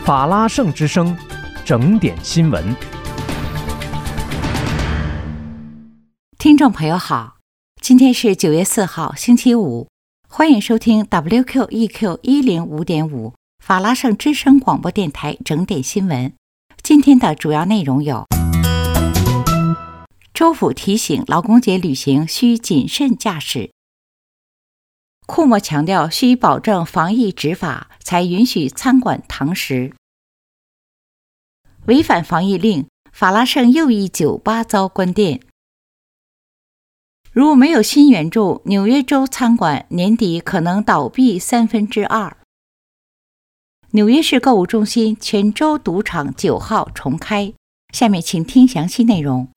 法拉盛之声，整点新闻。 听众朋友好，今天是9月4号，星期五，欢迎收听 WQEQ 105.5法拉盛之声广播电台整点新闻。今天的主要内容有：州府提醒劳工节旅行需谨慎驾驶；库莫强调需保证防疫执法才允许餐馆堂食；违反防疫令，法拉盛又一酒吧遭关店。如没有新援助，纽约州餐馆年底可能倒闭2/3。纽约市购物中心全州赌场9号重开。下面请听详细内容。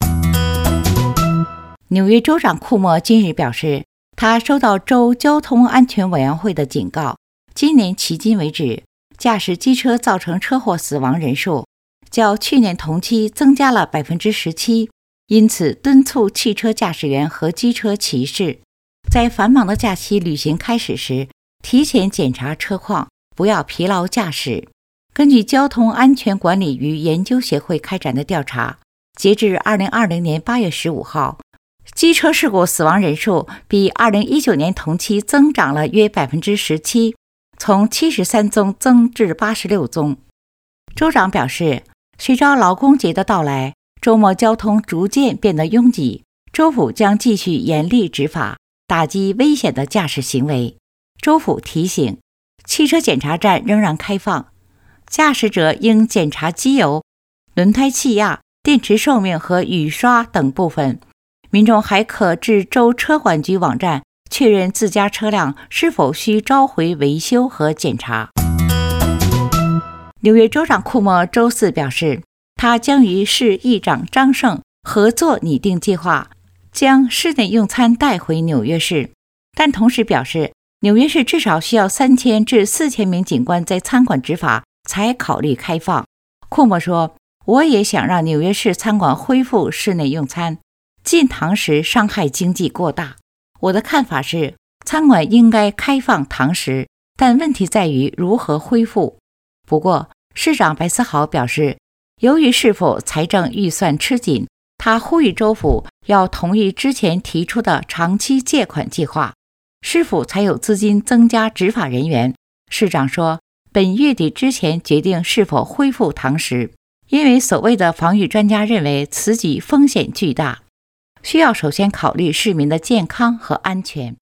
纽约州长库莫今日表示，他收到州交通安全委员会的警告，今年迄今为止，驾驶机车造成车祸死亡人数较去年同期增加了17%。因此，敦促汽车驾驶员和机车骑士在繁忙的假期旅行开始时，提前检查车况，不要疲劳驾驶。根据交通安全管理与研究协会开展的调查，截至2020年8月15号，机车事故死亡人数比2019年同期增长了约17%，从73宗增至86宗。州长表示，随着劳工节的到来，周末交通逐渐变得拥挤，州府将继续严厉执法，打击危险的驾驶行为。州府提醒，汽车检查站仍然开放，驾驶者应检查机油、轮胎气压、电池寿命和雨刷等部分。民众还可至州车管局网站确认自家车辆是否需召回维修和检查。纽约州长库莫周四表示，他将与市议长张胜合作拟定计划，将室内用餐带回纽约市，但同时表示，纽约市至少需要3000至4000名警官在餐馆执法才考虑开放。库莫说，我也想让纽约市餐馆恢复室内用餐，禁堂食伤害经济过大。我的看法是，餐馆应该开放堂食，但问题在于如何恢复。不过，市长白思豪表示，由于市府财政预算吃紧，他呼吁州府要同意之前提出的长期借款计划，市府才有资金增加执法人员。市长说，本月底之前决定是否恢复堂食，因为所谓的防御专家认为此举风险巨大，需要首先考虑市民的健康和安全。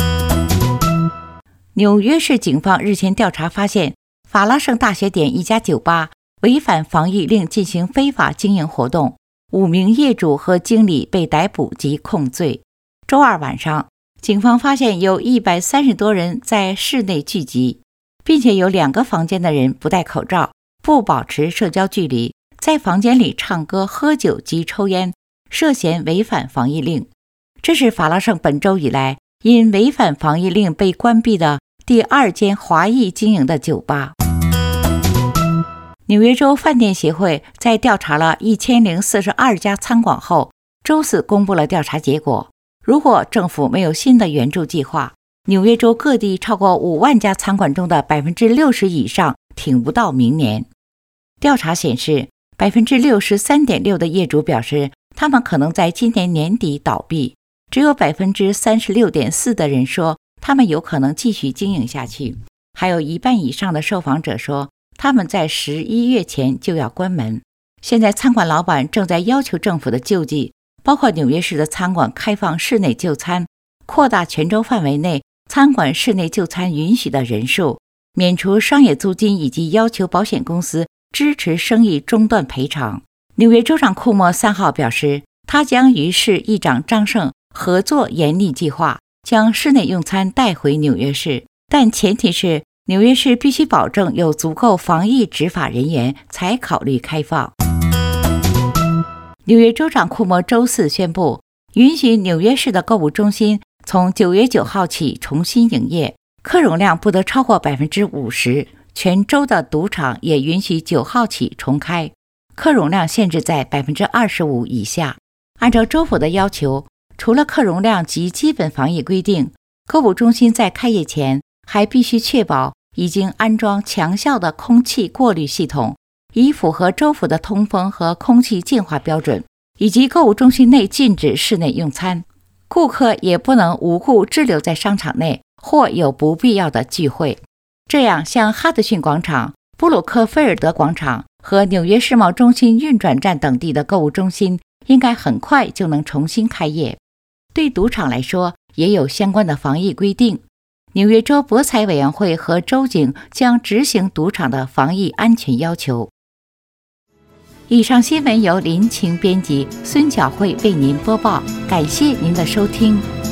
纽约市警方日前调查发现，法拉盛大学点一家酒吧违反防疫令进行非法经营活动，5名业主和经理被逮捕及控罪。周二晚上，警方发现有130多人在室内聚集，并且有2个房间的人不戴口罩，不保持社交距离，在房间里唱歌、喝酒及抽烟，涉嫌违反防疫令。这是法拉盛本周以来因违反防疫令被关闭的第2间华裔经营的酒吧。纽约州饭店协会在调查了1042家餐馆后，周四公布了调查结果。如果政府没有新的援助计划，纽约州各地超过5万家餐馆中的60%以上挺不到明年。调查显示， 63.6% 的业主表示他们可能在今年年底倒闭，只有 36.4% 的人说他们有可能继续经营下去，还有1半以上的受访者说他们在11月前就要关门。现在餐馆老板正在要求政府的救济，包括纽约市的餐馆开放室内就餐，扩大全州范围内餐馆室内就餐允许的人数，免除商业租金，以及要求保险公司支持生意中断赔偿。纽约州长库莫3号表示，他将与市议长张胜合作严厉计划，将室内用餐带回纽约市，但前提是纽约市必须保证有足够防疫执法人员才考虑开放。纽约州长库莫周四宣布，允许纽约市的购物中心从9月9号起重新营业，客容量不得超过 50%， 全州的赌场也允许9号起重开，客容量限制在 25% 以下。按照州府的要求，除了客容量及基本防疫规定，购物中心在开业前还必须确保已经安装强效的空气过滤系统，以符合州府的通风和空气净化标准，以及购物中心内禁止室内用餐。顾客也不能无故滞留在商场内或有不必要的聚会。这样，像哈德逊广场、布鲁克菲尔德广场和纽约世贸中心运转站等地的购物中心应该很快就能重新开业。对赌场来说，也有相关的防疫规定。纽约州博彩委员会和州警将执行赌场的防疫安全要求。以上新闻由林晴编辑，孙晓慧为您播报，感谢您的收听。